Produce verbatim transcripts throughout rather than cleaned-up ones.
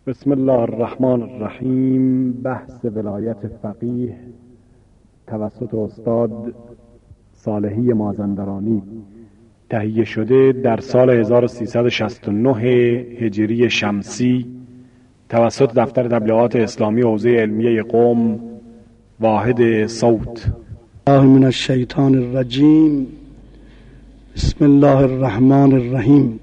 بسم الله الرحمن الرحیم. بحث ولایت فقیه توسط استاد صالحی مازندرانی تهیه شده در سال هزار و سیصد و شصت و نه هجری شمسی توسط دفتر تبلیغات اسلامی حوزه علمیه قم واحد صوت. الله من الشیطان الرجیم. بسم الله الرحمن الرحیم.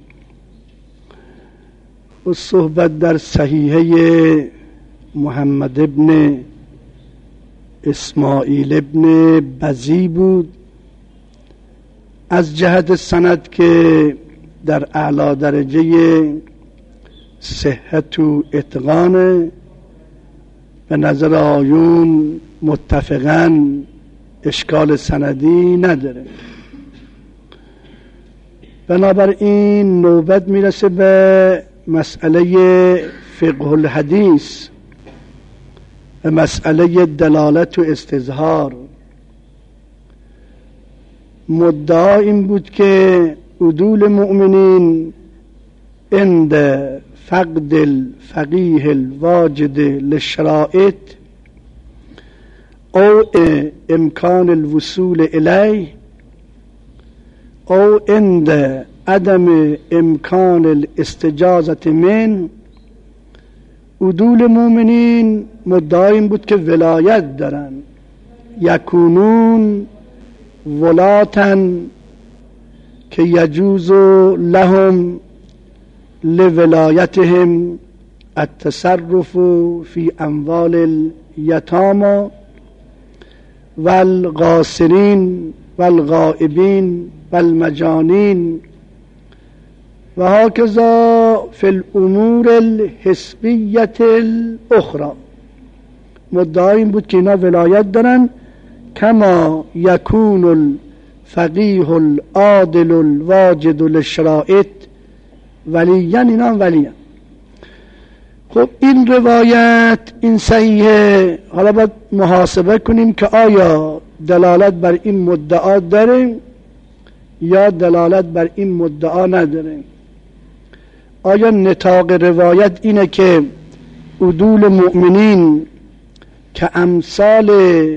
و صحبت در صحیحه محمد ابن اسماعیل ابن بزی بود، از جهت سند که در اعلی درجه صحت و اتقان به نظر آیون متفقاً اشکال سندی نداره. بنابراین نوبت میرسه به مسئله فقه الحدیث و مسئله دلالت و استظهار. مدعا این بود که عدول مؤمنین عند فقد الفقیه الواجد للشرائط او امکان الوصول الیه او عند عدم امکان الاستجازت من، عدول مؤمنین مدعا این بود که ولایت دارن، یکونون ولاتن که یجوز لهم لولایتهم التصرف فی اموال الیتامی والغاسرین والغائبین والمجانین و هکذا فی الامور الحسبیت الاخرى. مدعا این بود که اینا ولایت دارن، کما یکون الفقیه العادل الواجد للشرائط ولیاً، اینا ولیاً. خب این روایت این صحیحه. حالا باید محاسبه کنیم که آیا دلالت بر این مدعا داره یا دلالت بر این مدعا نداره. آیا نطاق روایت اینه که عدول مؤمنین که امثال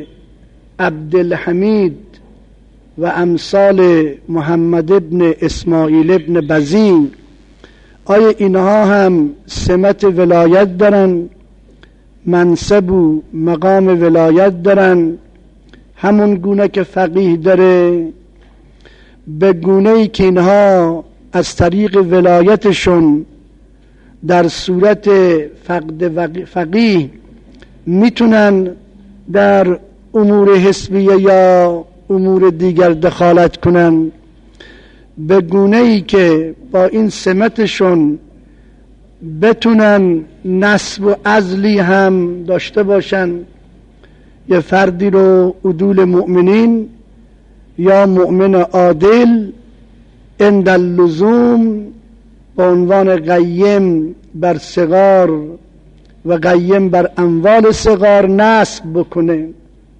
عبدالحمید و امثال محمد ابن اسماعیل ابن بزی، آیا اینها هم سمت ولایت دارن، منصب و مقام ولایت دارن، همون گونه که فقیه داره، به گونه‌ای که اینها از طریق ولایتشون در صورت فقد فقیه میتونن در امور حسبیه یا امور دیگر دخالت کنن، به گونه‌ای که با این سمتشون بتونن نسب و عزلی هم داشته باشن. یه فردی رو عدول مؤمنین یا مؤمن عادل عند اللزوم با عنوان قیم بر صغار و قیم بر اموال صغار نسب بکنه،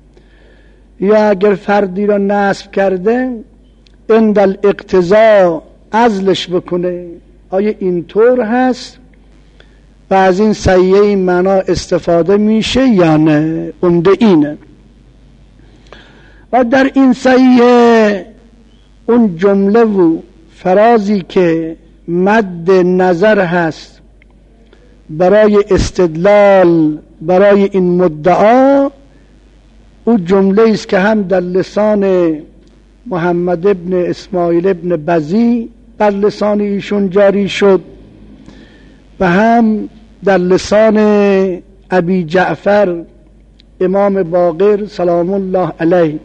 یا اگر فردی را نسب کرده عند الاقتضاء عزلش بکنه. آیا اینطور هست و از این صحیحه این معنا استفاده میشه یا نه؟ عمده اینه. و در این صحیحه اون جمله و فرازی که مد نظر هست برای استدلال برای این مدعا، اون جمله است که هم در لسان محمد ابن اسماعیل ابن بزی بر لسان ایشون جاری شد و هم در لسان ابی جعفر امام باقر سلام الله علیه.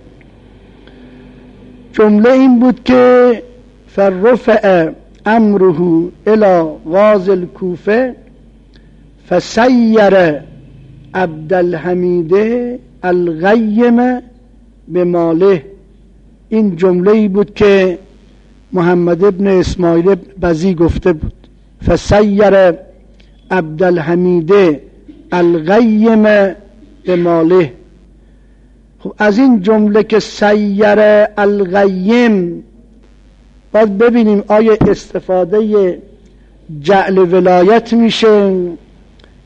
جمله این بود که فرفع امره الى غاز الکوفه فسیر عبدالحمید الغیم بماله. این جمله ای بود که محمد ابن اسماعیل ابن بزی گفته بود، فسیر عبدالحمید الغیم بماله. خب از این جمله که سیر الغیم باید ببینیم آیا استفاده جعل ولایت میشه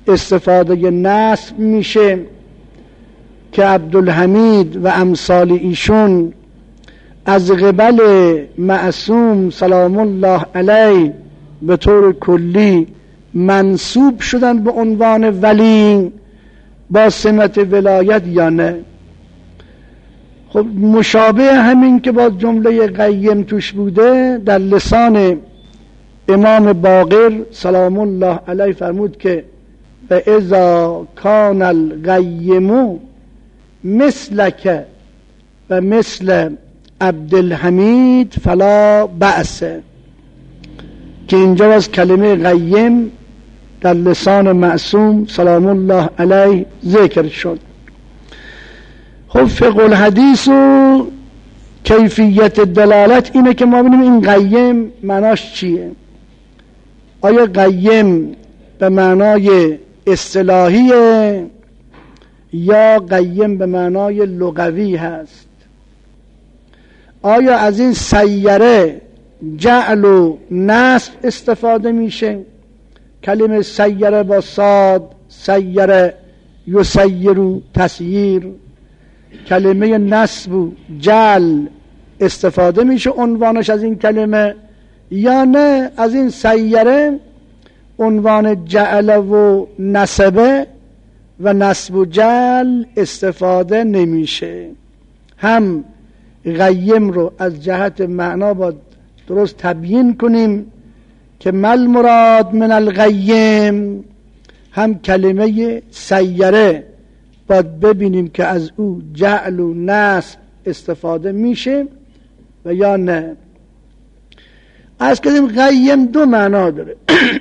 استفاده نسب میشه که عبدالحمید و امثال ایشون از قبل معصوم سلام الله علیه به طور کلی منصوب شدن به عنوان ولی با سمت ولایت یا نه؟ خب مشابه همین که با جمله قیم توش بوده، در لسان امام باقر سلام الله علیه فرمود که و اذا کان القیم مثلک و مثل عبدالحمید فلا بأس، که اینجا از کلمه قیم در لسان معصوم سلام الله علیه ذکر شد. خب فقه الحدیث و کیفیت دلالت اینه که ما ببینیم این قیم معناش چیه. آیا قیم به معنای اصطلاحیه یا قیم به معنای لغوی هست؟ آیا از این سیره جعل و نصب استفاده میشه؟ کلمه سیره با صاد، سیره یسیرو تسییر، کلمه نصب و جعل استفاده میشه عنوانش از این کلمه، یا نه از این سیره عنوان جعل و نسبه و نصب و جعل استفاده نمیشه؟ هم قیم رو از جهت معنا باید درست تبیین کنیم که مل مراد من القیم، هم کلمه سیره باید ببینیم که از او جعل و نصب استفاده میشه و یا نه. از کدیم قیم دو معنا داره.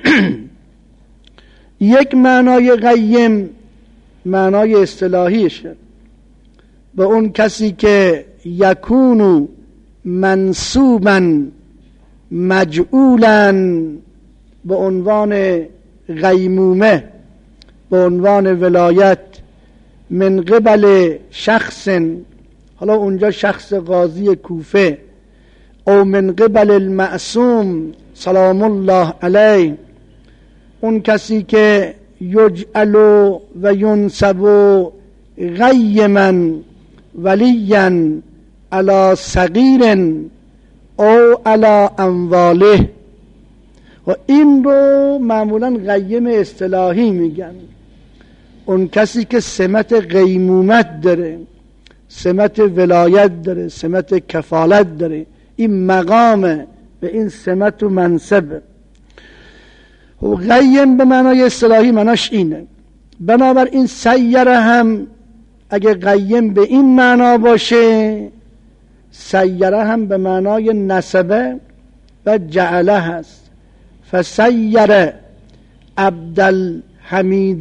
یک معنای قیم معنای اصطلاحیشه، به اون کسی که یکونو منصوبا مجعولا به عنوان قیمومه، به عنوان ولایت من قبل شخص، حالا اونجا شخص قاضی کوفه، او من قبل المعصوم سلام الله علیه، اون کسی که یجعل و ینسب قیما ولیا علی صغیر او علی امواله، و این رو معمولا قیم اصطلاحی میگن. اون کسی که سمت قیمومت داره، سمت ولایت داره، سمت کفالت داره، این مقامه به این سمت و منصب. و قیم به معنای اصطلاحی معناش اینه. بنابراین سیره هم اگه قیم به این معنا باشه، سیره هم به معنای نسبه و جعله هست. فسیره عبدالحمید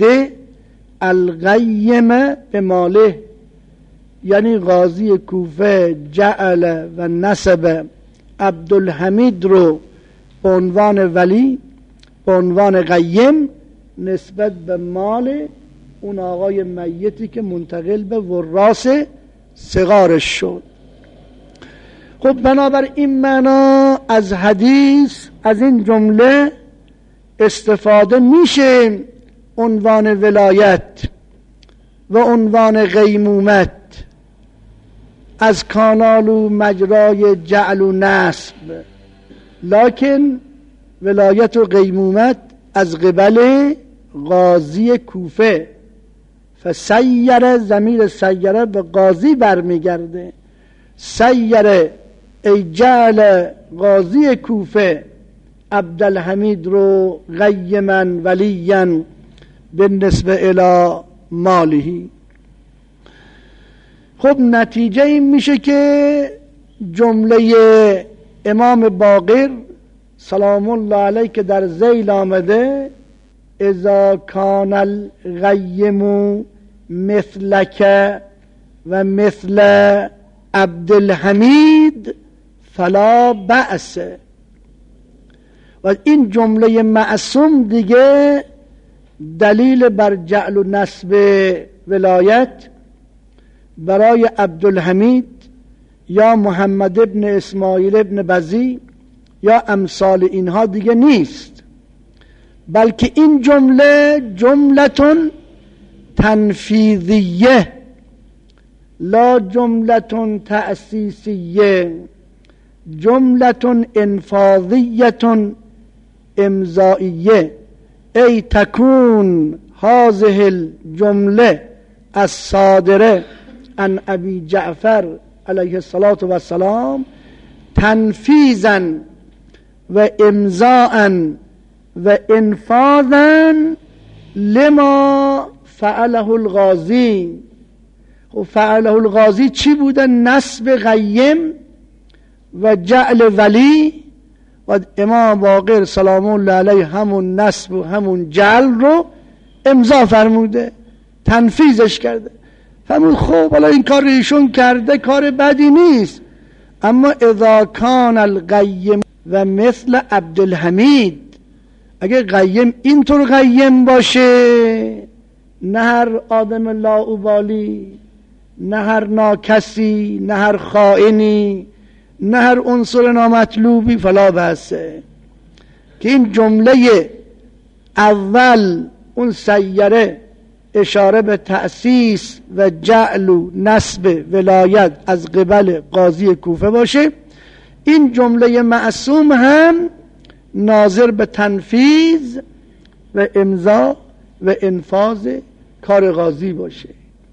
القیم به ماله، یعنی قاضی کوفه جعل و نسب عبدالحمید رو به عنوان ولی، به عنوان قیم نسبت به مال اون آقای میتی که منتقل به وراث صغارش شد. خب بنابر این معنا از حدیث از این جمله استفاده میشه عنوان ولایت و عنوان قیمومت از کانال و مجرای جعل و نصب، لکن ولایت و قیمومت از قبل قاضی کوفه. فسیره، ضمیر سیره به قاضی برمیگرده. سیره ای جعل قاضی کوفه عبدالحمید رو قیما ولیا بالنسبه الی مالهی. خب نتیجه این میشه که جمله امام باقر سلام الله علیه که در ذیل آمده اذا کان القیم مثلک و مثل عبدالحمید فلا بأس، و این جمله معصوم دیگه دلیل بر جعل و نسب ولایت برای عبدالحمید یا محمد ابن اسماعیل ابن بزی یا امثال اینها دیگه نیست، بلکه این جمله جملتون تنفیذیه لا جملتون تأسیسیه، جملتون انفاذیتون امضائیه. ای تکون هذه الجمله الصادره عن ابی جعفر علیه الصلاة والسلام تنفیذا و امضاء و انفاذا لما فعله الغازی. و فعله الغازی چی بوده؟ نسب غیم و جعل ولی. و امام باقر سلام الله علیه همون نسب و همون جعل رو امضا فرموده، تنفیذش کرده. فرمود خب حالا این کار ایشون کرده کار بدی نیست، اما اذا کان القیم و مثل عبدالحمید، اگه قیم اینطور قیم باشه، نه هر آدم لاابالی، نه هر ناکسی، نه هر خائنی، نه هر عنصر نامطلوبی، فلا بحثه. که این جمله اول اون سیره اشاره به تأسیس و جعل و نسب ولایت از قبل قاضی کوفه باشه، این جمله معصوم هم ناظر به تنفیذ و امضا و انفاذ کار قاضی باشه.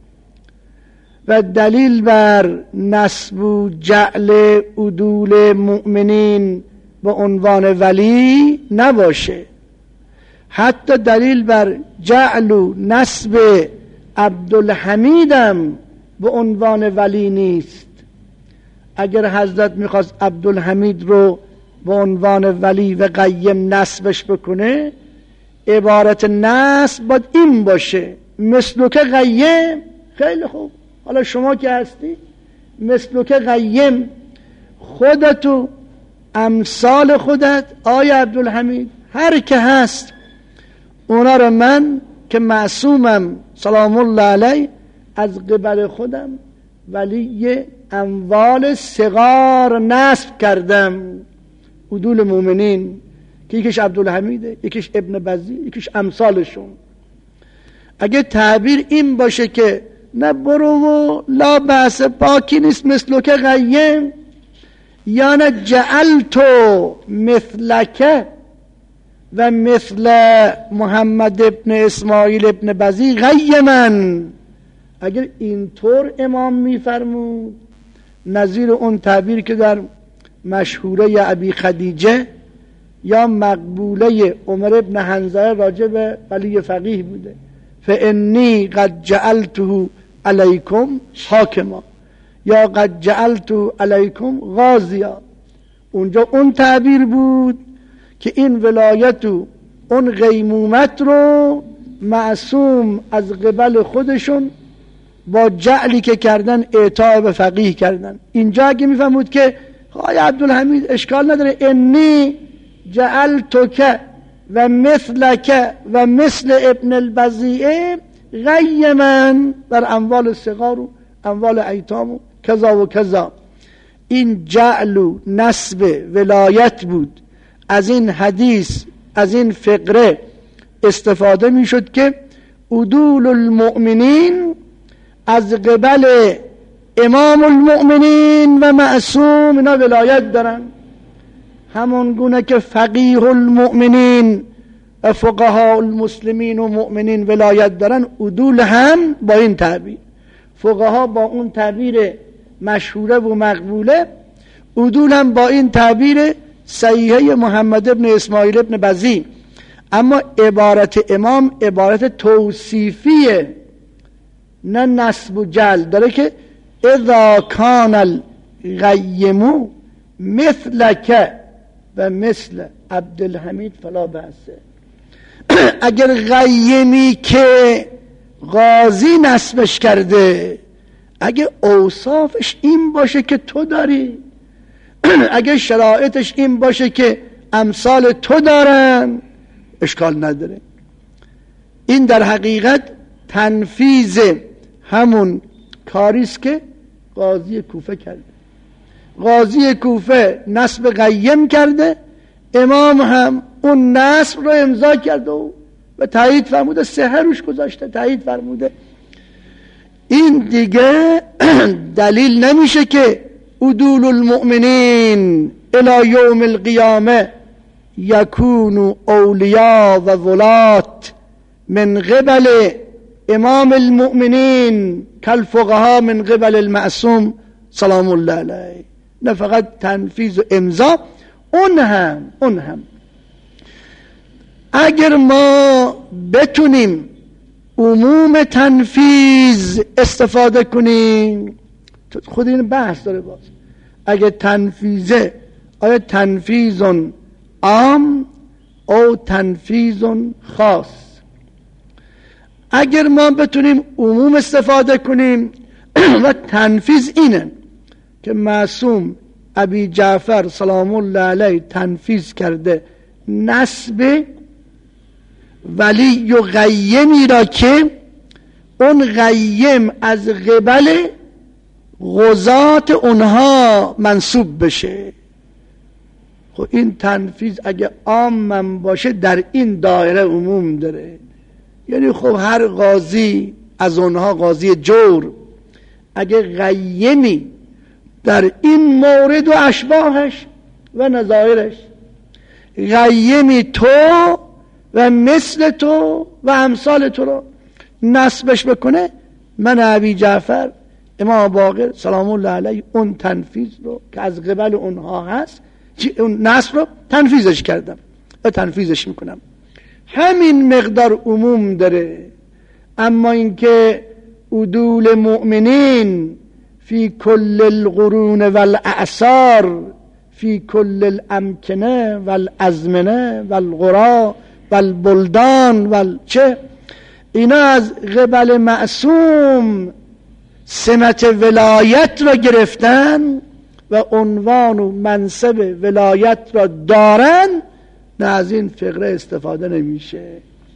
و دلیل بر نسب و جعل عدول مؤمنین به عنوان ولی نباشه، حتی دلیل بر جعل و نسب عبدالحمیدم به عنوان ولی نیست. اگر حضرت میخواست عبدالحمید رو به عنوان ولی و قیم نسبش بکنه، عبارت نسب باید این باشه: مثلک قیم. خیلی خوب، حالا شما که هستی مثلک قیم، خودتو امثال خودت آیا عبدالحمید هر که هست اونا رو من که معصومم سلام الله علیه از قبل خودم ولی اموال صغار نسب کردم، عدول مومنین، که یکیش عبدالحمیده، یکیش ابن بزی، یکیش امثالشون. اگه تعبیر این باشه که نه برو و لا بحث پاکی نیست مثلک قیم، یا نه جعلتو مثلک و مثل محمد ابن اسماعیل ابن بزی قیمن، اگر اینطور امام میفرمود نظیر اون تعبیر که در مشهوره ابی خدیجه یا مقبوله عمر ابن حنظله راجع به ولی فقیه بوده: فانی قد جعلته علیکم حاکما یا قد جعلته علیکم غازیا. اونجا اون تعبیر بود که این ولایت و اون غیمومت رو معصوم از قبل خودشون با جعلی که کردن اعطا به فقیه کردن. اینجا اگه میفهمود که آقای عبدالحمید اشکال نداره، انی جعلتک و مثلک و مثل ابن البزیعه غیمن در اموال صغار و اموال ایتام و کذا و کذا، این جعل و نسب ولایت بود. از این حدیث، از این فقره استفاده می شد که عدول المؤمنین از قبل امام المؤمنین و معصوم اینا ولایت دارن، همون گونه که فقیه المؤمنین و فقها المسلمین و مؤمنین ولایت دارن، عدول هم با این تعبیر، فقها با اون تعبیر مشهوره و مقبوله، عدول هم با این تعبیر صحیحه محمد ابن اسماعیل ابن بزی. اما عبارت امام عبارت توصیفیه، نه نسب و جل داره که اذا کان الغیم مثلک و مثل عبدالحمید فلا بحثه. اگر غیمی که قاضی نسبش کرده، اگه اوصافش این باشه که تو داری، اگه شرایطش این باشه که امثال تو دارن، اشکال نداره. این در حقیقت تنفیذ همون کاریست که قاضی کوفه کرده. قاضی کوفه نسب قیم کرده، امام هم اون نصب رو امضا کرده و و تایید فرموده، سحر روش گذاشته، تایید فرموده. این دیگه دلیل نمیشه که عدول المؤمنین الی یوم القیامه یکونوا اولیاء و ولات من قبل امام المؤمنین کالفقهاء من قبل المعصوم سلام الله علیه. نه فقط تنفیذ و امضا، اون هم اون هم اگر ما بتونیم عموم تنفیذ استفاده کنیم، خود این بحث داره باز، اگر تنفیذه آیا تنفیذ عام او تنفیذ خاص، اگر ما بتونیم عموم استفاده کنیم و تنفیذ اینه که معصوم ابی جعفر سلام الله علیه تنفیذ کرده نسب ولی و غیمی را که اون غیم از قبل غزات اونها منصوب بشه. خب این تنفیذ اگه عام من باشه در این دایره عموم داره، یعنی خب هر قاضی از اونها قاضی جور اگه غیمی در این مورد و اشباهش و نظایرش، غیمی تو و مثل تو و امثال تو رو نسبش بکنه، من ابی جعفر امام باقر سلام الله علیه اون تنفیذ رو که از قبل اونها هست، اون نسب رو تنفیذش کردم و تنفیذش میکنم. همین مقدار عموم داره. اما اینکه عدول مؤمنین فی کل القرون والاعصار فی کل الامکنه والازمنه والقرى والبلدان والچه، اینا از قبل معصوم سمت ولایت را گرفتن و عنوان و منصب ولایت را دارن، نه از این فقره استفاده نمیشه.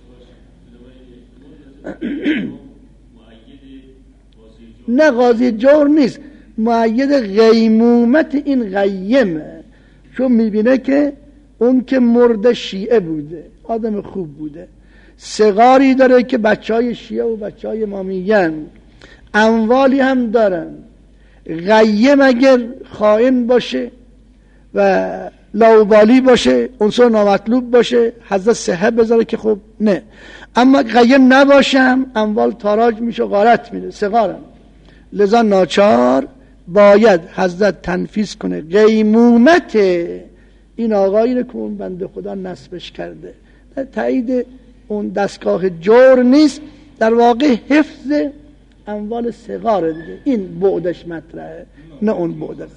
نه قاضی جور نیست، مؤید غیمومت این غیمه، چون میبینه که اون که مرد شیعه بوده، آدم خوب بوده، صغاری داره که بچه های شیعه و بچه های امامیین، اموالی هم دارن. غیم اگر خائن باشه و لاوبالی باشه، عنصر نامطلوب باشه، حضرت صحه بذاره که خب نه. اما غیم نباشم اموال تاراج میشه، غارت میده، صغارم، لذا ناچار باید حضرت تنفیذ کنه غیمومت این آقایی رو که اون بنده خدا نسبش کرده. تایید اون دستگاه جور نیست، در واقع حفظ اموال صغار دیگه، این بعدش مطرحه، نه اون بعدش.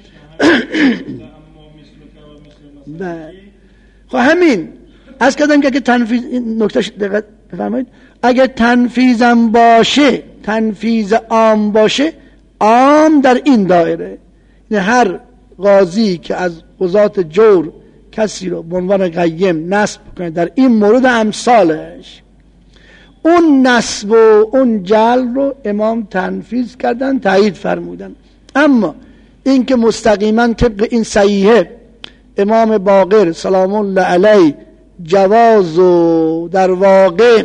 خب همین از کردم که اگه تنفیذ، این نکتهش دقت بفرمایید، اگه تنفیذم باشه، تنفیذ عام باشه، عام در این دایره، یعنی هر قاضی که از قضات جور کسی رو به عنوان قیم نصب کنه در این مورد امثالش، اون نصب و اون جعل رو امام تنفیذ کردن، تایید فرمودن. اما این که مستقیما طبق این صحیحه امام باقر سلام الله علیه جواز و در واقع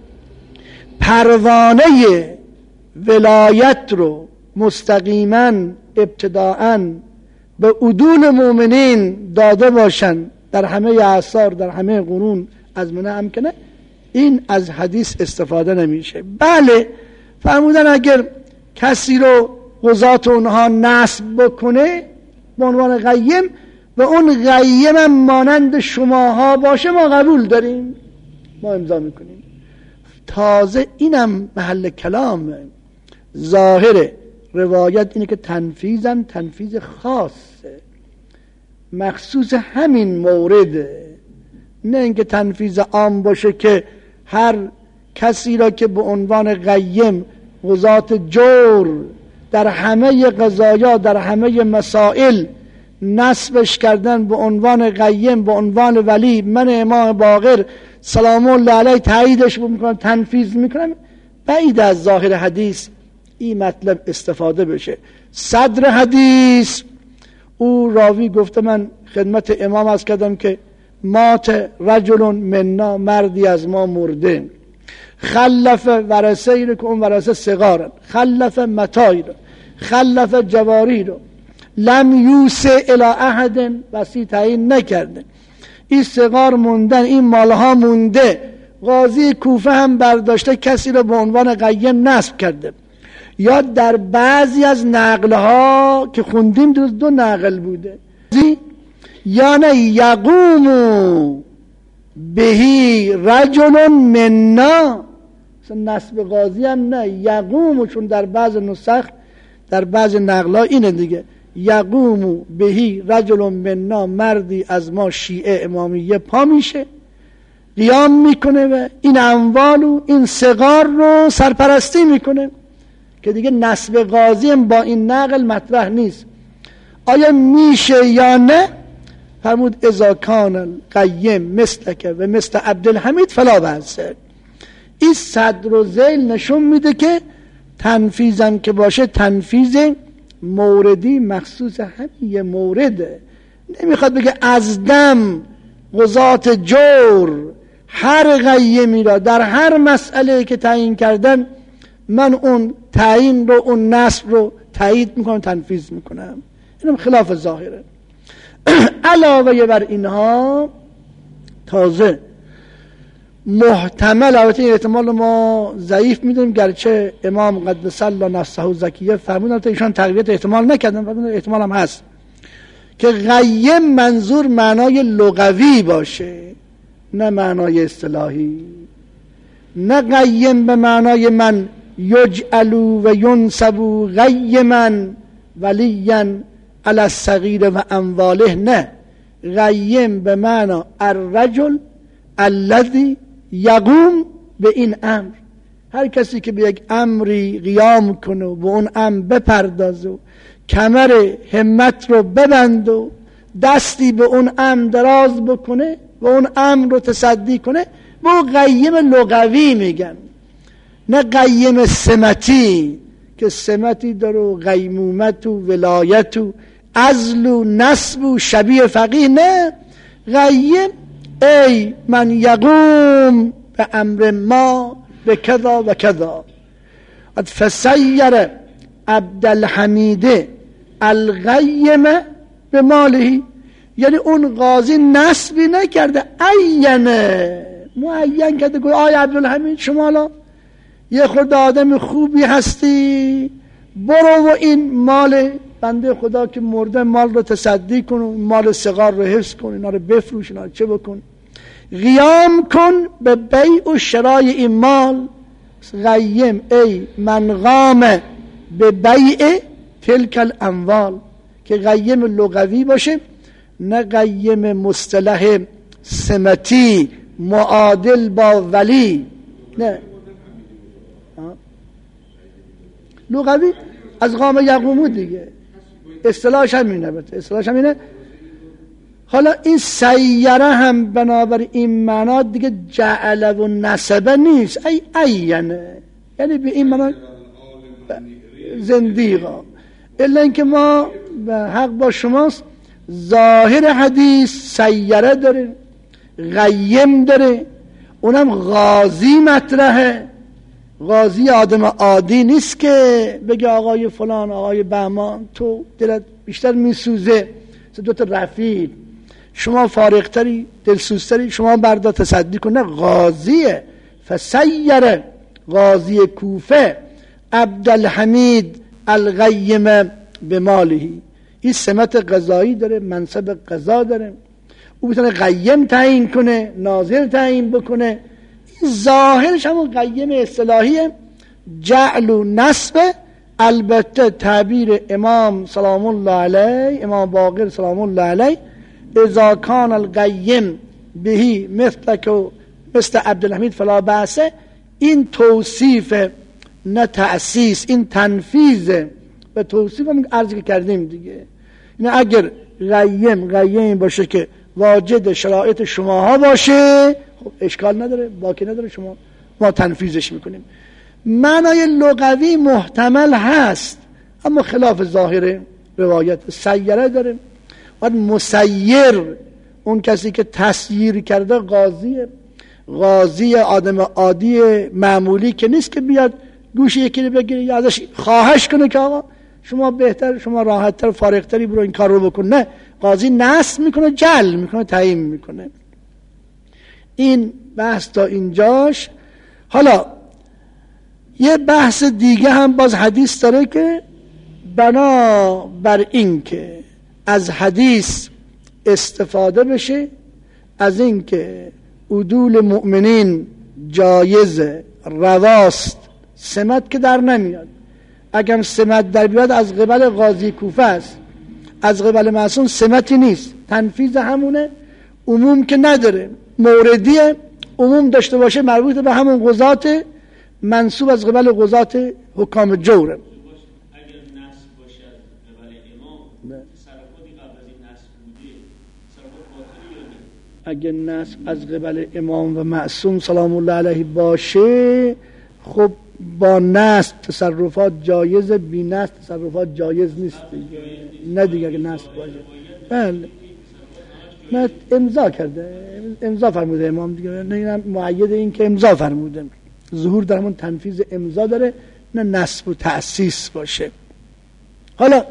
پروانه ولایت رو مستقیما ابتداءً به عدول مؤمنین داده باشن در همه اعصار، در همه قرون، ازمنه امکنه، این از حدیث استفاده نمیشه. بله فرمودن اگر کسی رو قضات اونها نصب بکنه به عنوان قیم و اون قیم هم مانند شماها باشه، ما قبول داریم، ما امضا میکنیم. تازه اینم محل کلام، ظاهر روایت اینه که تنفیذم تنفیذ خاصه، مخصوص همین مورده، نه اینکه تنفیذ عام باشه که هر کسی را که به عنوان قیم قضات جور در همه قضایا، در همه مسائل نسبش کردن به عنوان قیم، به عنوان ولی، من امام باقر سلام الله علیه تاییدش میکنم، تنفیذ میکنم. بعید از ظاهر حدیث این مطلب استفاده بشه. صدر حدیث او راوی گفته من خدمت امام عرض کردم که مات رجل منا، مردی از ما مرده، خلف ورثه ای رو که اون ورثه صغارن، خلف متاعی رو، خلف جواری رو، لم یوسع الی احد، وصی تعیین نکرده، این صغار موندن، این مالها مونده. قاضی کوفه هم برداشته کسی رو به عنوان قیم نصب کرده. یا در بعضی از نقلها که خوندیم دو, دو نقل بوده، یا نه یقوم بهی رجل منا، نصب قاضی هم نه، یقوم، چون در بعض نسخ در بعض نقلها اینه دیگه، یقوم بهی رجل منا، مردی از ما شیعه امامیه پا میشه، قیام میکنه و این اموال و این صغار رو سرپرستی میکنه، که دیگه نصب قاضی هم با این نقل مطرح نیست. آیا میشه یا نه؟ فرمود اذا کان القیم مثلک و مثل عبدالحمید فلا بأس. این صدر و ذیل نشون میده که تنفیذم که باشه تنفیذ موردی مخصوص همین یه مورده. نمیخواد بگه از دم قضات جور هر قیمی را در هر مسئله که تعیین کردن من اون تعیین رو، اون نصب رو تایید میکنم، تنفیذ میکنم. اینم خلاف ظاهره. علاوه بر اینها تازه محتمل، البته این احتمال ما ضعیف میدونیم، گرچه امام قدس الله نفسه زکیه فرمودن، البته ایشان تقویت احتمال نکردن، فرمودن احتمال هم هست که غیم منظور معنای لغوی باشه نه معنای اصطلاحی. نه غیم به معنای من یجعلو و ینسبو غیما ولیا علی الصغیر و امواله، نه، غیم به معنی الرجل الذی یقوم به این امر، هر کسی که به یک امری قیام کنه و به اون امر بپردازه و کمر همت رو ببند و دستی به اون امر دراز بکنه و اون امر رو تصدی کنه، به اون قیم لغوی میگن. نه قیم سمتی که سمتی داره و قیمومت و ولایت و عزل و نسب و شبیه فقیه، نه، قیم ای من یقوم به امر ما به کذا و کذا. فسیر عبدالحمید القیم به ماله، یعنی اون قاضی نسبی نکرده، عینه معین کرده، گوی آی عبدالحمید شما الان یه خورده آدم خوبی هستی، برو و این مال بنده خدا که مرده مال رو تصدی کن و مال صغار رو حفظ کن، اینا رو بفروش، اینا رو چه بکن، قیام کن به بیع و شرای این مال. قیم ای من قام به بیع تلک الاموال، که قیم لغوی باشه نه قیم مصطلح سمتی معادل با ولی، نه لغوی از قام یقومو دیگه، اصطلاحش همینه، اصطلاحش همینه. حالا این سیره هم بنابر این معنا دیگه جعل و نسبه نیست، ای عینه، یعنی به این معنا زندیقا. الا اینکه ما به حق با شماست، ظاهر حدیث سیره داره، قیم داره، اونم قاضی مطرحه. قاضی آدم عادی نیست که بگه آقای فلان، آقای بهمان، تو دلت بیشتر میسوزه، دوتا رفیق، شما فارغتری، دلسوزتری، شما بردا تصدی کن. نه، قاضیه. فسیر قاضی کوفه عبدالحمید القیم به مالهی، این سمت قضایی داره، منصب قضا داره، او میتونه قیم تعیین کنه، ناظر تعیین بکنه. این ظاهرش همون قیم اصطلاحیه، جعل و نصب. البته تعبیر امام سلام الله علیه، امام باقر سلام الله علیه، اذا کان القیم بهی مثلک و مثل عبدالحمید فلا بأس، این توصیف نه تأسیس، این تنفیذ و توصیف هم عرض کردیم دیگه. این اگر قیم قیم باشه که واجد شرایط شماها باشه، خب اشکال نداره، باکی نداره، شما ما تنفیذش میکنیم. معنای لغوی محتمل هست اما خلاف ظاهر روایت. سیره داره، باید مسیر اون کسی که تسییر کرده قاضیه. قاضی آدم عادی معمولی که نیست که بیاد گوش یکی رو بگیره یا ازش خواهش کنه که آقا شما بهتر، شما راحت‌تر، فارغ‌تری برو این کار رو بکن. نه، قاضی نصب میکنه، جل میکنه، تعیین میکنه. این بحث تا اینجاش. حالا یه بحث دیگه هم باز حدیث داره که بنا بر این که از حدیث استفاده بشه، از این که عدول مؤمنین جایز رواست، سمت که در نمیاد. اگر سمت در بیاد از قبل قاضی کوفه است، از قبل معصوم سمتی نیست، تنفیذ همونه، عموم که نداره، موردیه. عموم داشته باشه مربوط به همون قضات منصوب از قبل قضات حکام جوره. اگه نصب از قبل امام و معصوم سلام الله علیه باشه، خب با نصب تصرفات جایز، بی نصب تصرفات جایز نیست دیگه. نه دیگه اگه نصب باشه. بله نه، امضا کرده، امضا فرموده امام دیگه، نه اینم مؤید این که امضا فرموده. ظهور در همون تنفیذ امضا داره، نه نصب و تأسیس باشه. حالا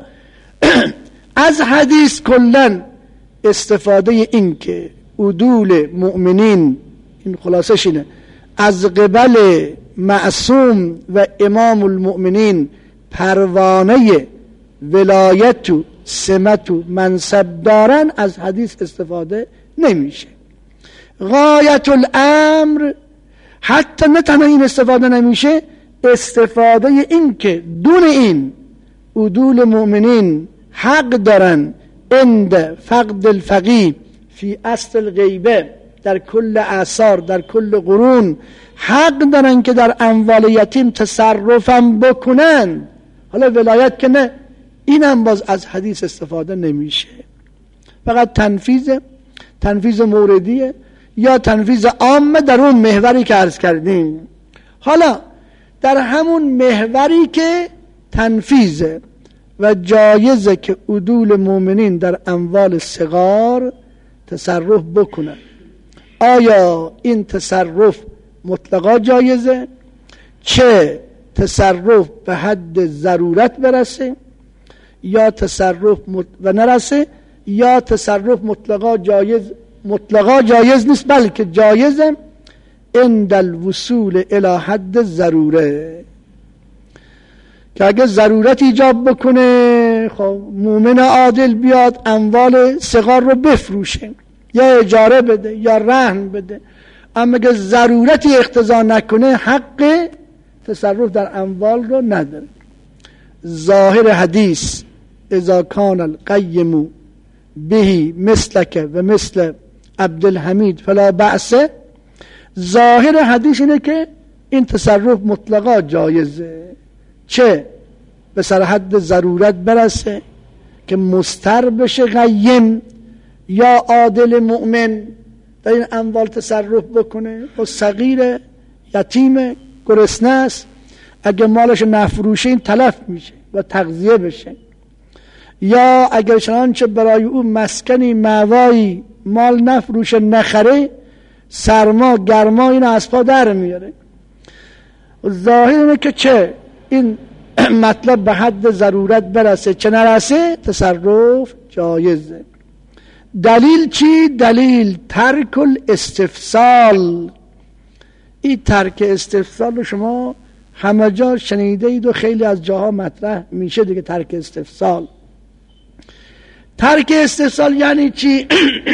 از حدیث کلن استفاده این که عدول مؤمنین، این خلاصش اینه، از قبل معصوم و امام المؤمنین پروانه ولایت و سمت و منصب دارن، از حدیث استفاده نمیشه. غایت الامر حتی نه تنها این استفاده نمیشه، استفاده این که دون این عدول مؤمنین حق دارن عند فقد الفقیه فی اصل الغیبه، در کل اعصار، در کل قرون حق دارن که در اموال یتیم تصرفم بکنن. حالا ولایت که نه، اینم باز از حدیث استفاده نمیشه، فقط تنفیذ تنفیذ موردیه یا تنفیذ عامه در اون محوری که عرض کردیم. حالا در همون محوری که تنفیذه و جایزه که عدول مؤمنین در اموال صغار تصرف بکنن، آیا این تصرف مطلقا جایزه، چه تصرف به حد ضرورت برسه یا تصرف مت... و نرسه، یا تصرف مطلقا جایز مطلقا جایز نیست، بلکه جایزه عند الوصول الی حد ضروره، که اگه ضرورت ایجاب بکنه خب مومن عادل بیاد اموال صغار رو بفروشه یا اجاره بده یا رهن بده، اما اگه ضرورتی اقتضا نکنه حق تصرف در اموال رو نداره. ظاهر حدیث اذا کان القیم بهی مثلک و مثل عبدالحمید فلا بأس، ظاهر حدیث اینه که این تصرف مطلقا جایزه، چه به سر حد ضرورت برسه که مستر بشه قیم یا عادل مؤمن در این اموال تصرف بکنه، و صغیر یتیم گرسنه است، اگه مالش نفروشه این تلف میشه و تغذیه بشه، یا اگر چنانچه برای او مسکنی موایی مال نفروشه نخره، سرما گرما این از پا در میاره. ظاهر اینه که چه این مطلب به حد ضرورت برسه چه نرسه تصرف جایزه. دلیل چی؟ دلیل ترک الاستفسال. این ترک استفسال رو شما همه جا شنیده اید و خیلی از جاها مطرح میشه دیگه. ترک استفسال ترک استفسال یعنی چی؟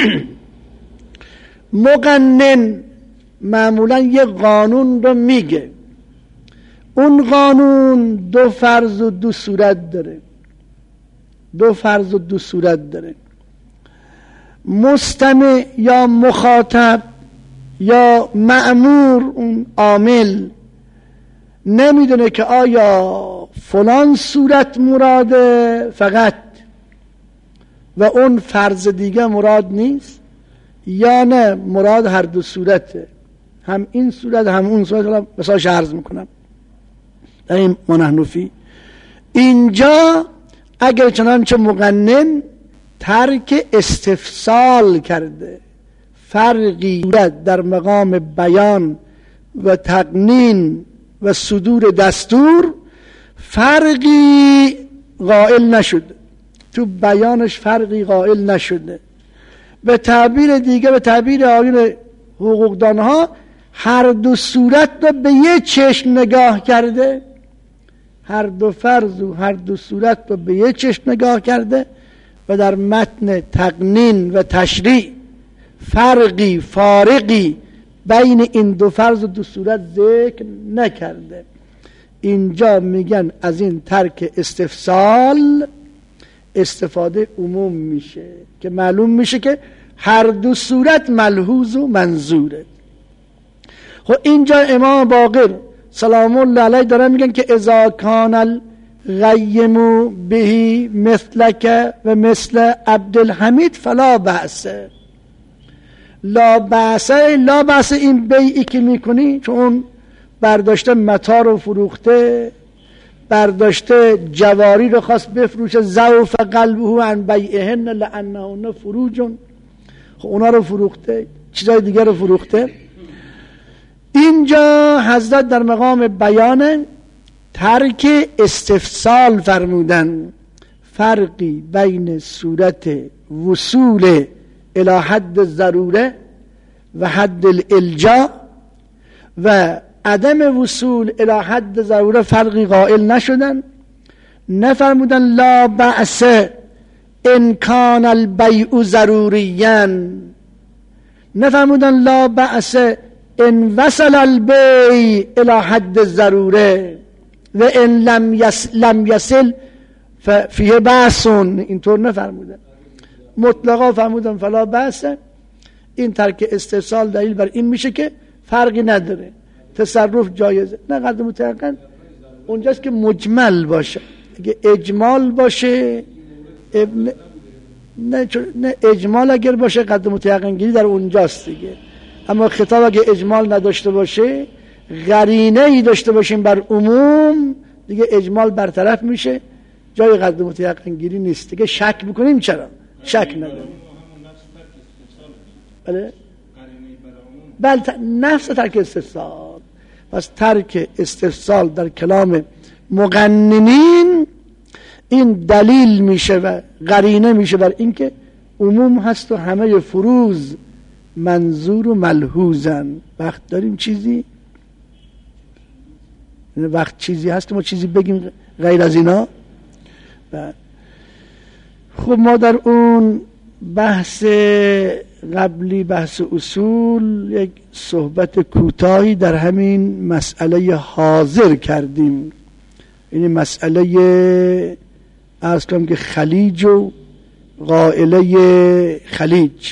مقنن معمولا یه قانون رو میگه، اون قانون دو فرض و دو صورت داره دو فرض و دو صورت داره مستمع یا مخاطب یا مأمور، اون عامل نمیدونه که آیا فلان صورت مراده فقط و اون فرض دیگه مراد نیست، یا نه مراد هر دو صورته، هم این صورت هم اون صورت. مثلا عرض میکنم در این منحنفی اینجا اگر چنانچه مقنن ترک استفسال کرده، فرقی در مقام بیان و تقنین و صدور دستور فرقی قائل نشده، تو بیانش فرقی قائل نشده. به تعبیر دیگه، به تعبیر آیین حقوقدانها، هر دو صورت رو به یه چشم نگاه کرده، هر دو فرض و هر دو صورت رو به یه چشم نگاه کرده و در متن تقنین و تشریع فرقی فارقی بین این دو فرض و دو صورت ذکر نکرده. اینجا میگن از این ترک استفسال استفاده عموم میشه که معلوم میشه که هر دو صورت ملحوظ و منظوره. خب اینجا امام باقر سلام الله علیه دارن میگن که اذا کان الغیم بهی مثلک و مثل عبدالحمید فلا بأس. لا بأس، لا بأس این بیعی که میکنی، چون برداشته متا رو فروخته، برداشته جواری رو خواست بفروشه، ضعف قلبه عن بیعهن لانهن فروج، خب اونا رو فروخته، چیزای دیگر رو فروخته. اینجا حضرت در مقام بیان ترک استفسال فرمودن، فرقی بین صورت وصول الی حد ضروره و حد الالجا و عدم وصول الی حد ضروره فرقی قائل نشدن. نفرمودن لا بأس ان کان البیع ضروریا، نفرمودن لا بأس ان وصل البیع الی حد ضروره و ان لم یصل لم یصل فیه بأس، اینطور نفرمودن، مطلقا فرمودن فلا بأس. این ترک استفسال دلیل بر این میشه که فرقی نداره، تصرف جایزه. نه قدر متعقن اونجاست که مجمل باشه، اگه اجمال باشه ابن... نه, نه اجمال اگر باشه قدر متعقن گیری در اونجاست دیگه. اما خطاب اگه اجمال نداشته باشه، قرینه ای داشته باشیم بر عموم، دیگه اجمال برطرف میشه، جای قدر متعقن گیری نیست دیگه. شک بکنیم چرا؟ شک نداریم. بله؟ بله، نفس ترک استفسال. پس ترک استفسال در کلام مقننین این دلیل میشه و قرینه میشه بر اینکه عموم هست و همه فروز منظور و ملحوظن. وقت داریم چیزی؟ وقت چیزی هست ما چیزی بگیم غیر از اینا؟ خب ما در اون بحث قبلی، بحث اصول، یک صحبت کوتاهی در همین مسئله حاضر کردیم. این مسئله عرض کنم که خلیج و قائله خلیج.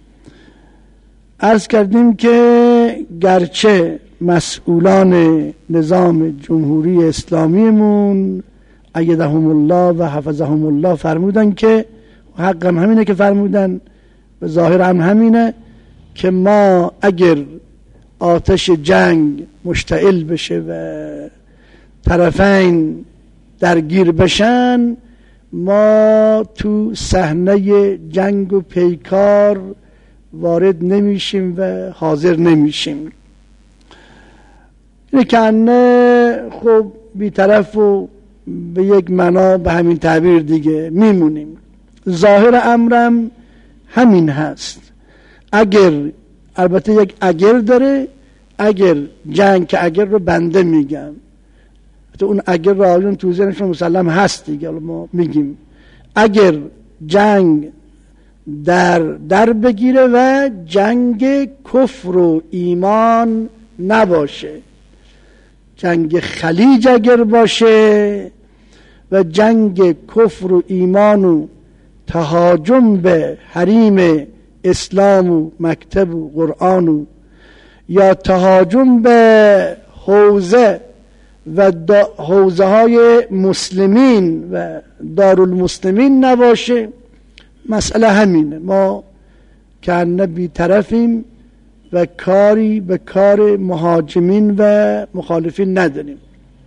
عرض کردیم که گرچه مسئولان نظام جمهوری اسلامیمون ایدهم الله و حفظهم الله فرمودن که حقم همینه که فرمودن، به ظاهر هم همینه که ما اگر آتش جنگ مشتعل بشه و طرفین درگیر بشن، ما تو صحنه جنگ و پیکار وارد نمیشیم و حاضر نمیشیم. اینه که خب بی‌طرف و به یک معنا به همین تعبیر دیگه میمونیم. ظاهر امرم همین هست. اگر، البته یک اگر داره، اگر جنگ، که اگر رو بنده میگم، تو اون اگر رو آیون تو ذهنشون مسلم هست دیگه، ما میگیم اگر جنگ در در بگیره و جنگ کفر و ایمان نباشه، جنگ خلیج اگر باشه و جنگ کفر و ایمان و تهاجم به حریم اسلام و مکتب و قرآن و یا تهاجم به حوزه و حوزه های مسلمین و دارالمسلمین نباشه، مسئله همینه. ما کنه بی طرفیم و کاری به کار مهاجمین و مخالفین نداریم.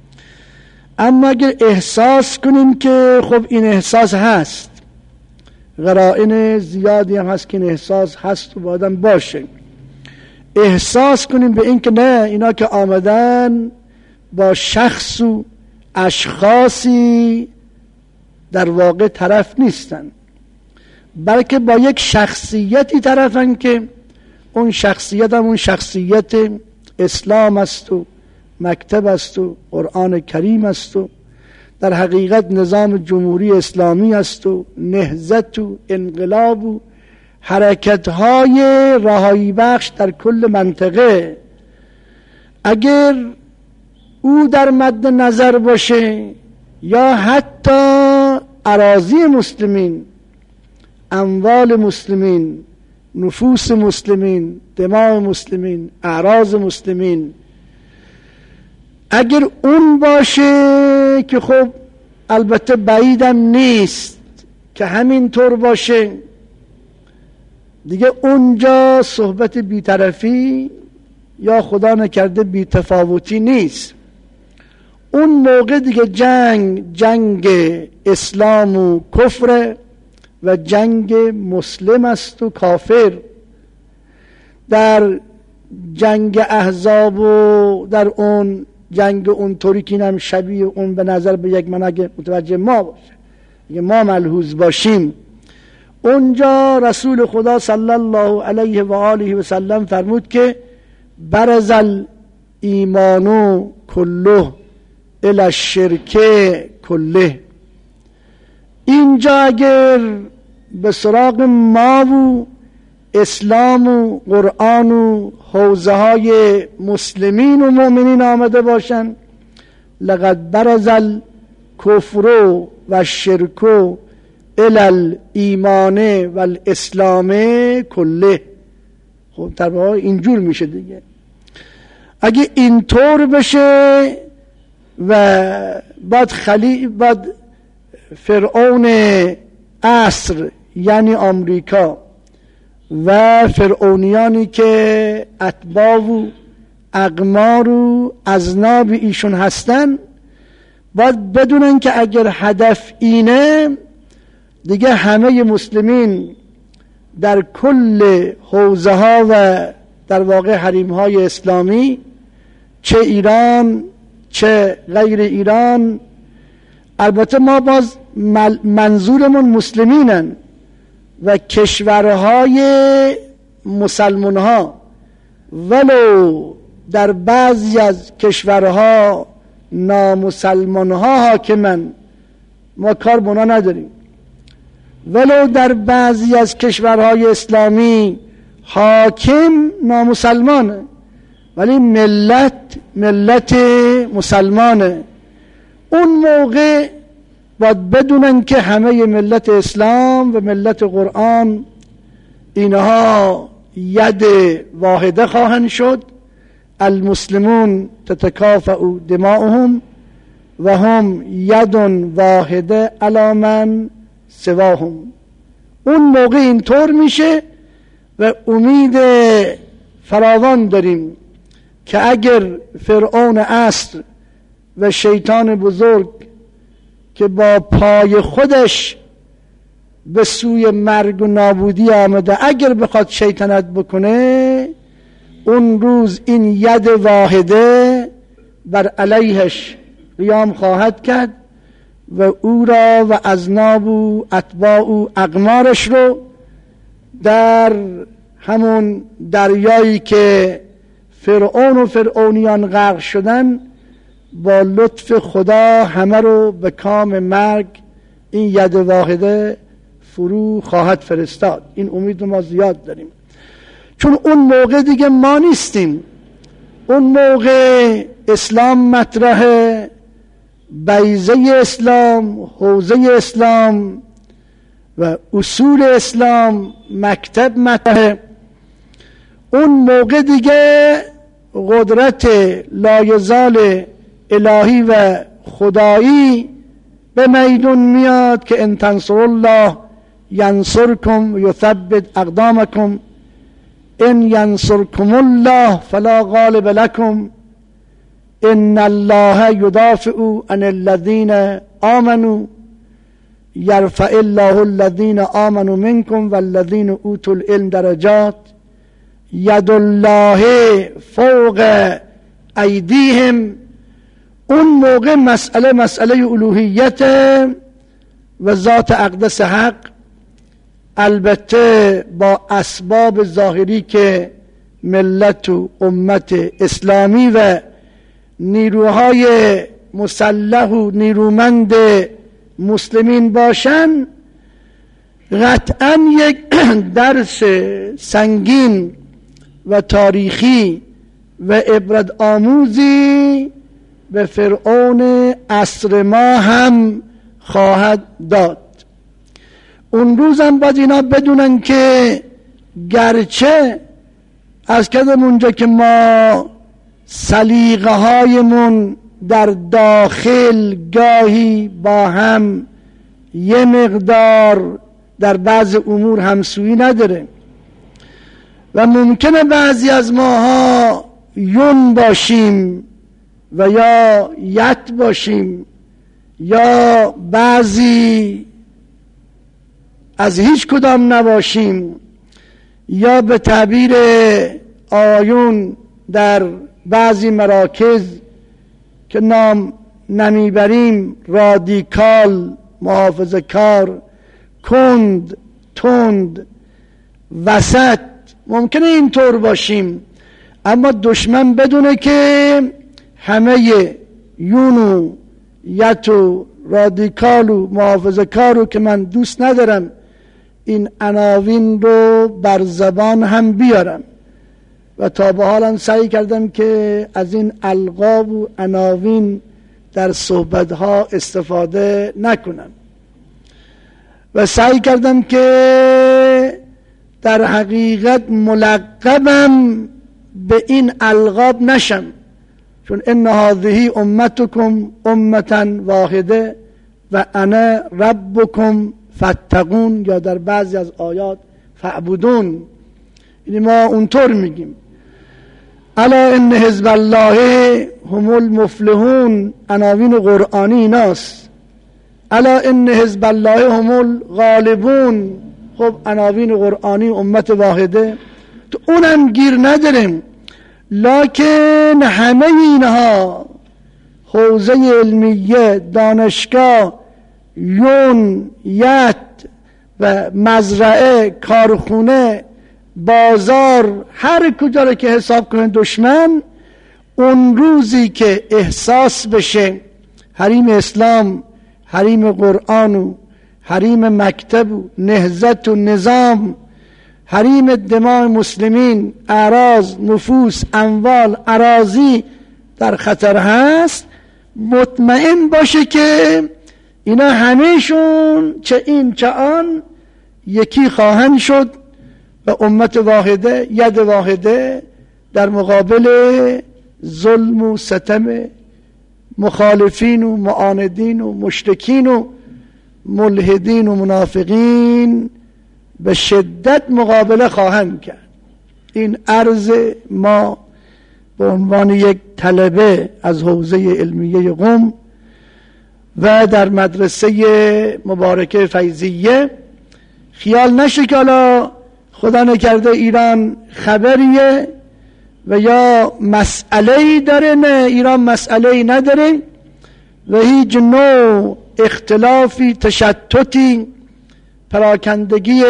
اما اگر احساس کنیم که خب این احساس هست قرائن زیادی هم هست که این احساس هست و بادم باشه. احساس کنیم به این که نه، اینا که آمدن با شخص و اشخاصی در واقع طرف نیستن، بلکه با یک شخصیتی طرفن که اون شخصیت هم اون شخصیت اسلام است و مکتب است و قرآن کریم است و در حقیقت نظام جمهوری اسلامی است و نهضت و انقلاب و حرکت‌های رهایی بخش در کل منطقه. اگر او در مد نظر باشه یا حتی اراضی مسلمین، اموال مسلمین، نفوس مسلمین، دماء مسلمین، اعراض مسلمین، اگر اون باشه که خب البته بعیدم نیست که همین طور باشه، دیگه اونجا صحبت بی‌طرفی یا خدا نکرده بی‌تفاوتی نیست. اون موقع دیگه جنگ جنگ اسلام و کفر و جنگ مسلم است و کافر. در جنگ احزاب و در اون جنگ اونطوری که اینم شبیه اون به نظر به یک من اگه متوجه ما باشه، اگه ما ملحوظ باشیم، اونجا رسول خدا صلی الله علیه و آله و سلم فرمود که برز الایمانو کله الی الشرک کله. اینجا اگر به سراغ ما و اسلام و قرآن و حوزه های مسلمین و مؤمنین آمده باشن، لقد برز الکفر و الشرک الی الایمان و الاسلام کله. خب در واقع اینجور میشه دیگه. اگه اینطور بشه و بعد خلی بعد فرعون عصر یعنی آمریکا و فرعونیانی که اتباع و اقمار و اذناب ایشون هستن، باید بدونن که اگر هدف اینه، دیگه همه مسلمین در کل حوزه ها و در واقع حریم های اسلامی، چه ایران چه غیر ایران، البته ما باز منظورمون مسلمینن و کشورهای مسلمان ها، ولو در بعضی از کشورها نامسلمان ها حاکمن، ما کار بنا نداریم. ولو در بعضی از کشورهای اسلامی حاکم نامسلمانه، ولی ملت ملت مسلمانه. اون موقع باید بدونن که همه ملت اسلام و ملت قرآن اینها ید واحده خواهند شد. المسلمون تتکافئ دماؤهم و هم ید واحده علی من سواهم. اون موقع اینطور میشه و امید فراوان داریم که اگر فرعون عصر و شیطان بزرگ که با پای خودش به سوی مرگ و نابودی آمده، اگر بخواد شیطنت بکنه، اون روز این ید واحده بر علیهش قیام خواهد کرد و او را و اذناب و اتباع و اقمارش رو در همون دریایی که فرعون و فرعونیان غرق شدن، با لطف خدا همه رو به کام مرگ این ید واحده فرو خواهد فرستاد. این امید ما زیاد داریم، چون اون موقع دیگه ما نیستیم. اون موقع اسلام مطرحه، بیضه اسلام، حوزه اسلام و اصول اسلام، مکتب مطرحه. اون موقع دیگه قدرت لایزال الهی و خدایی به میدون میاد که ان تنصروا الله ینصرکم و یثبت اقدامکم ان ینصرکم الله فلا غالب لکم ان الله یدافع عن الذین آمنوا یرفع الله الذین آمنوا منکم والذین اوتوا العلم درجات ید الله فوق ایدیهم. اون موقع مسئله مسئله الوهیت و ذات اقدس حق، البته با اسباب ظاهری که ملت و امت اسلامی و نیروهای مسلح و نیرومند مسلمین باشن، قطعا یک درس سنگین و تاریخی و عبرت آموزی به فرعون عصر ما هم خواهد داد. اون روز هم باید اینا بدونن که گرچه از کدام اونجا که ما سلیقه هایمون در داخل گاهی با هم یه مقدار در بعض امور همسویی نداره و ممکنه بعضی از ماها یون باشیم و یا یت باشیم یا بعضی از هیچ کدام نباشیم، یا به تعبیر آیون در بعضی مراکز که نام نمیبریم رادیکال، محافظه کار، کند، تند، وسط، ممکنه اینطور باشیم. اما دشمن بدونه که همه یونو یتو رادیکال و محافظه کارو که من دوست ندارم این عناوین رو بر زبان هم بیارم و تا به حالم سعی کردم که از این القاب و عناوین در صحبتها استفاده نکنم و سعی کردم که در حقیقت ملقبم به این القاب نشم، چون ان هذه امتکم امه واحده و انا ربکم فاتقون، یا در بعضی از آیات فاعبدون. یعنی ما اونطور میگیم الا ان حزب الله هم المفلحون، عناوین قرآنی ایناست. الا ان حزب الله هم الغالبون، خب عناوین قرآنی امت واحده، تو اونم گیر نداریم. لکن همه اینها حوزه علمیه، دانشگاه، یون، یت و مزرعه، کارخونه، بازار، هر کجا رو که حساب کنه دشمن، اون روزی که احساس بشه حریم اسلام، حریم قرآن و حریم مکتب و نهضت و نظام، حریم دماء مسلمین، اعراض، نفوس، اموال، اراضی در خطر هست، مطمئن باشه که اینا همهشون چه این چه آن یکی خواهند شد و امت واحده، ید واحده در مقابل ظلم و ستم مخالفین و معاندین و مشرکین و ملحدین و منافقین به شدت مقابله خواهند کرد. این عرض ما به عنوان یک طلبه از حوزه علمیه قم و در مدرسه مبارکه فیضیه. خیال نشه که حالا خدا نکرده ایران خبریه و یا مسئله‌ای داره، نه، ایران مسئله‌ای نداره و هیچ نوع اختلافی، تشتتی، پراکندگی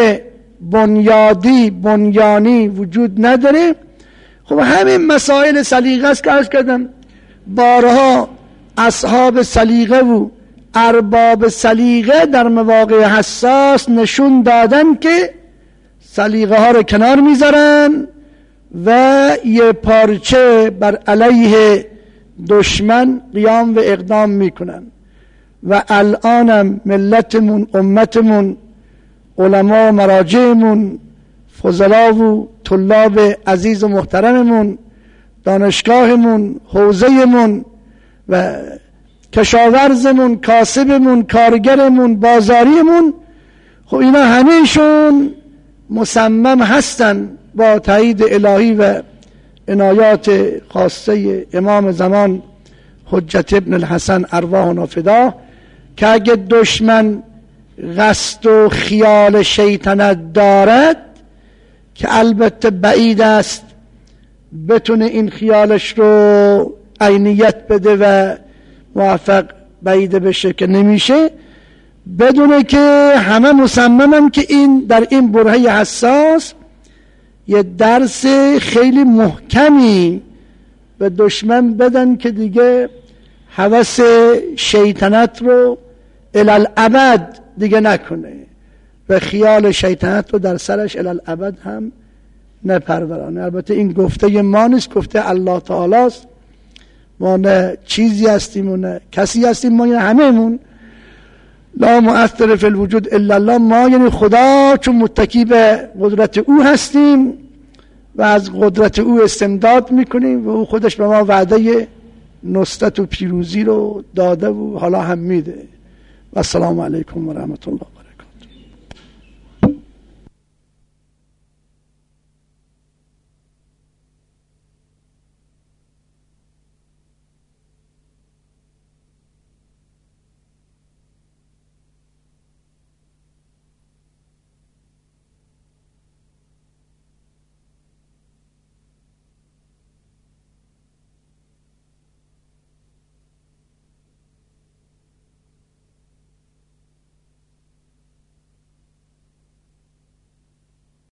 بنیادی بنیانی وجود نداره. خب همین مسائل سلیقه است که عرض کردم، بارها اصحاب سلیقه و ارباب سلیقه در مواقع حساس نشون دادن که سلیقه ها رو کنار میذارن و یه پارچه بر علیه دشمن قیام و اقدام میکنن. و الانم ملتمون، امتمون، علما و مراجعمون، فضلا و طلاب عزیز و محترممون، دانشگاهمون، حوزهمون و کشاورزمون، کاسبمون، کارگرمون، بازاریمون، خب اینا همهشون مصمم هستن با تایید الهی و عنایات خاصه امام زمان حجت ابن الحسن ارواحنا فدا که اگه دشمن قصد و خیال شیطنت دارد که البته بعید است بتونه این خیالش رو عینیت بده و موفق بعید بشه که نمیشه، بدونه که همه مصممن که این در این برهه حساس یه درس خیلی محکمی به دشمن بدن که دیگه هوس شیطنت رو الالعبد دیگه نکنه و خیال شیطنت رو در سرش الالعبد هم نپرورانه. البته این گفته ما نیست، گفته الله تعالی است. ما نه چیزی هستیم و نه کسی هستیم، ما یعنی همه‌مون لا مؤثر فی الوجود الا الله، ما یعنی خدا چون متکی به قدرت او هستیم و از قدرت او استمداد میکنیم و او خودش به ما وعده نصرت و پیروزی رو داده و حالا هم میده. و السلام علیکم و رحمت الله.